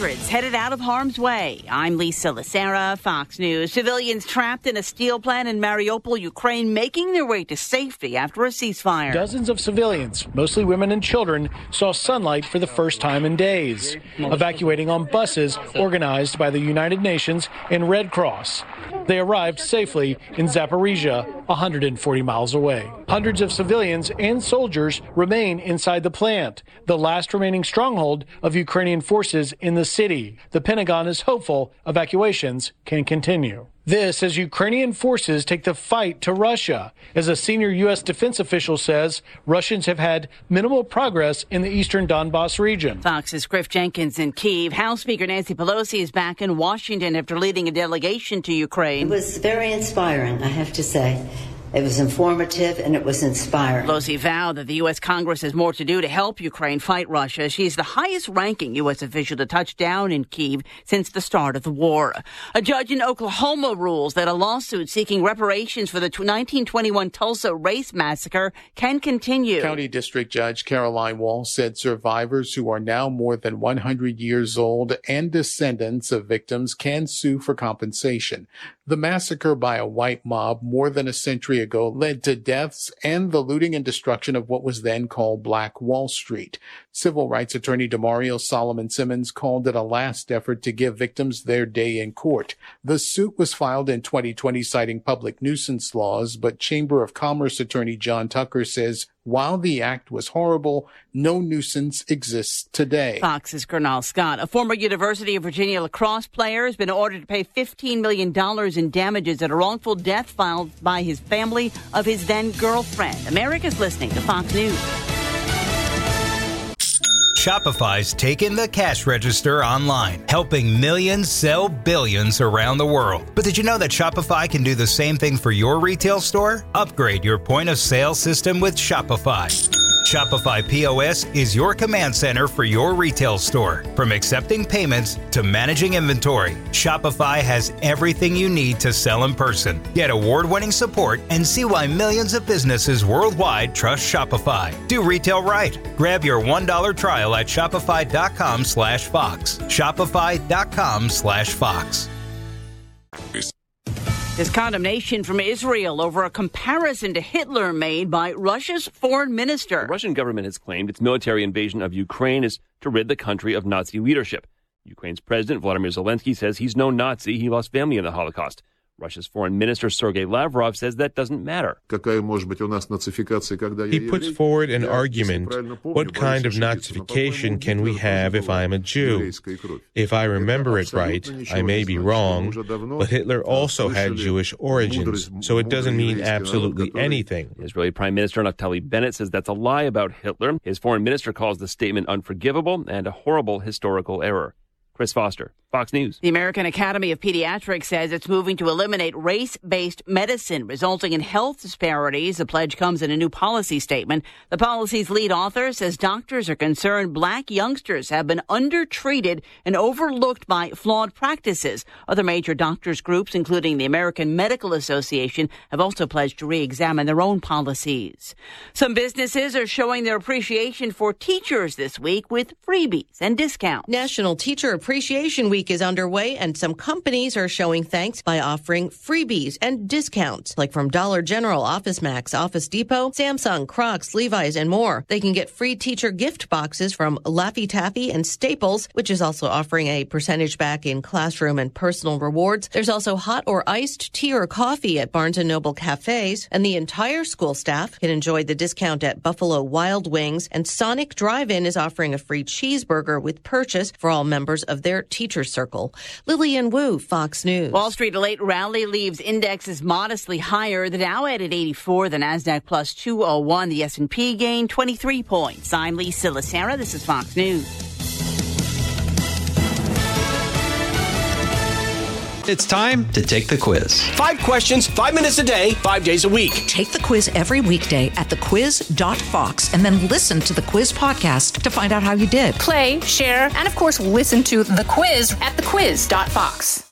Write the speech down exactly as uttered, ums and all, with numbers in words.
Hundreds headed out of harm's way. I'm Lisa Lacera, Fox News. Civilians trapped in a steel plant in Mariupol, Ukraine, making their way to safety after a ceasefire. Dozens of civilians, mostly women and children, saw sunlight for the first time in days, evacuating on buses organized by the United Nations and Red Cross. They arrived safely in Zaporizhia, one hundred forty miles away. Hundreds of civilians and soldiers remain inside the plant, the last remaining stronghold of Ukrainian forces in the city. The Pentagon is hopeful evacuations can continue. This as Ukrainian forces take the fight to Russia. As a senior U S defense official says, Russians have had minimal progress in the eastern Donbass region. Fox's Griff Jenkins in Kyiv. House Speaker Nancy Pelosi is back in Washington after leading a delegation to Ukraine. It was very inspiring, I have to say. It was informative and it was inspiring. Pelosi vowed that the U S. Congress has more to do to help Ukraine fight Russia. She's the highest-ranking U S official to touch down in Kyiv since the start of the war. A judge in Oklahoma rules that a lawsuit seeking reparations for the nineteen twenty-one Tulsa race massacre can continue. County District Judge Caroline Wall said survivors who are now more than one hundred years old and descendants of victims can sue for compensation. The massacre by a white mob more than a century ago led to deaths and the looting and destruction of what was then called Black Wall Street. Civil rights attorney Demario Solomon Simmons called it a last effort to give victims their day in court. The suit was filed in twenty twenty citing public nuisance laws, but Chamber of Commerce attorney John Tucker says while the act was horrible, no nuisance exists today. Fox's Gernal Scott. A former University of Virginia lacrosse player has been ordered to pay fifteen million dollars in damages at a wrongful death filed by his family of his then-girlfriend. America's listening to Fox News. Shopify's taken the cash register online, helping millions sell billions around the world. But did you know that Shopify can do the same thing for your retail store? Upgrade your point-of-sale system with Shopify. Shopify P O S is your command center for your retail store. From accepting payments to managing inventory, Shopify has everything you need to sell in person. Get award-winning support and see why millions of businesses worldwide trust Shopify. Do retail right. Grab your one dollar trial at shopify.com slash Fox. Shopify.com slash Fox. There's condemnation from Israel over a comparison to Hitler made by Russia's foreign minister. The Russian government has claimed its military invasion of Ukraine is to rid the country of Nazi leadership. Ukraine's president, Volodymyr Zelensky, says he's no Nazi. He lost family in the Holocaust. Russia's foreign minister, Sergei Lavrov, says that doesn't matter. He puts forward an argument. What kind of Nazification can we have if I'm a Jew? If I remember it right, I may be wrong, but Hitler also had Jewish origins, so it doesn't mean absolutely anything. Israeli Prime Minister Naftali Bennett says that's a lie about Hitler. His foreign minister calls the statement unforgivable and a horrible historical error. Chris Foster, Fox News. The American Academy of Pediatrics says it's moving to eliminate race-based medicine, resulting in health disparities. The pledge comes in a new policy statement. The policy's lead author says doctors are concerned black youngsters have been undertreated and overlooked by flawed practices. Other major doctors groups, including the American Medical Association, have also pledged to re-examine their own policies. Some businesses are showing their appreciation for teachers this week with freebies and discounts. National Teacher Appreciation Week is underway, and some companies are showing thanks by offering freebies and discounts, like from Dollar General, Office Max, Office Depot, Samsung, Crocs, Levi's, and more. They can get free teacher gift boxes from Laffy Taffy and Staples, which is also offering a percentage back in classroom and personal rewards. There's also hot or iced tea or coffee at Barnes and Noble cafes, and the entire school staff can enjoy the discount at Buffalo Wild Wings, and Sonic Drive-In is offering a free cheeseburger with purchase for all members of their teacher circle. Lillian Wu, Fox News. Wall Street, a late rally leaves indexes modestly higher. The Dow added eighty-four, the Nasdaq plus two oh one, the S and P gained twenty-three points. I'm Lisa Lacera. This is Fox News. It's time to take the quiz. Five questions, five minutes a day, five days a week. Take the quiz every weekday at the quiz dot fox and then listen to the quiz podcast to find out how you did. Play, share, and of course listen to the quiz at the quiz dot fox.